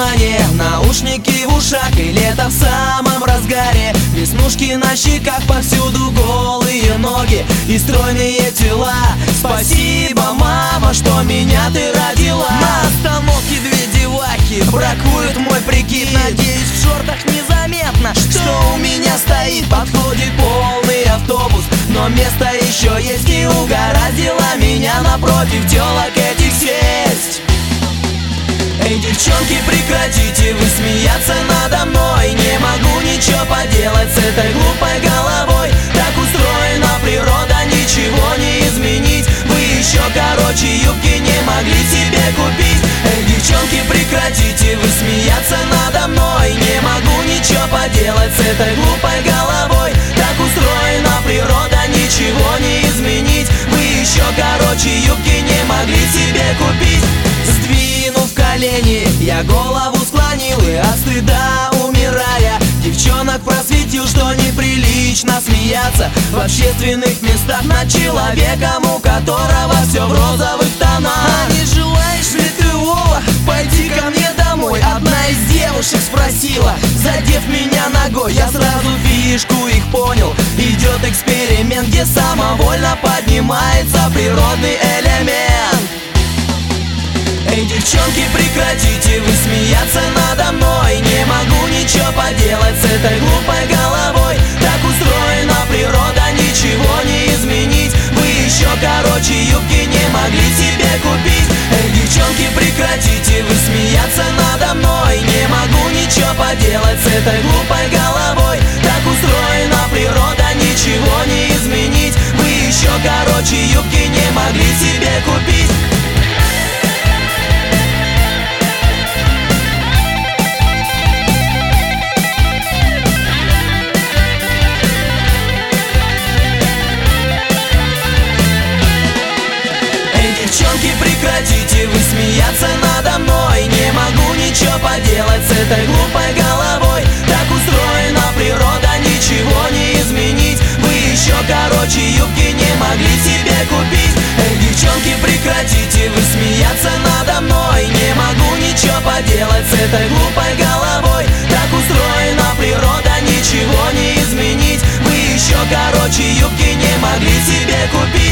внимание, наушники в ушах, и лето в самом разгаре. Веснушки на щеках, повсюду голые ноги и стройные тела. Спасибо, мама, что меня ты родила. На остановке две девахи бракуют мой прикид. Надеюсь, в шортах незаметно, что у меня стоит. Подходит полный автобус, но место еще есть, и угораздило меня напротив телок этих сесть. Эй, девчонки, прекратите вы смеяться надо мной. Не могу ничего поделать с этой глупой головой. Так устроена природа, ничего не изменить. Вы еще короче юбки не могли себе купить. Эй, девчонки, прекратите вы смеяться надо мной. Не могу ничего поделать с этой глупой головой. Так устроена природа, ничего не изменить. Вы еще короче юбки не могли себе купить. Сдвинув колени, я голову склонил и от стыда умирая, девчонок просветил, что неприлично смеяться в общественных местах над человеком, у которого все в розовых тонах. А не желаешь ли ты, Вова, пойти ко мне домой? Одна из девушек спросила, задев меня ногой. Я сразу фишку их понял. Идет эксперимент, где самовольно поднимается природный элемент. Эй, девчонки, прекратите вы смеяться надо мной. Не могу ничего поделать с этой глупой головой. Так устроена природа, ничего не изменить. Вы еще короче юбки не могли себе купить. Эй, девчонки, прекратите вы смеяться надо мной. Не могу ничего поделать с этой глупой головой. Так устроена природа, ничего не изменить. Вы еще короче юбки не могли себе купить. Девчонки, прекратите вы смеяться надо мной. Не могу ничего поделать с этой глупой головой. Так устроена природа, ничего не изменить. Вы еще короче юбки не могли себе купить. Эй, девчонки, прекратите вы смеяться надо мной. Не могу ничего поделать с этой глупой головой. Так устроена природа, ничего не изменить. Вы еще короче юбки не могли себе купить.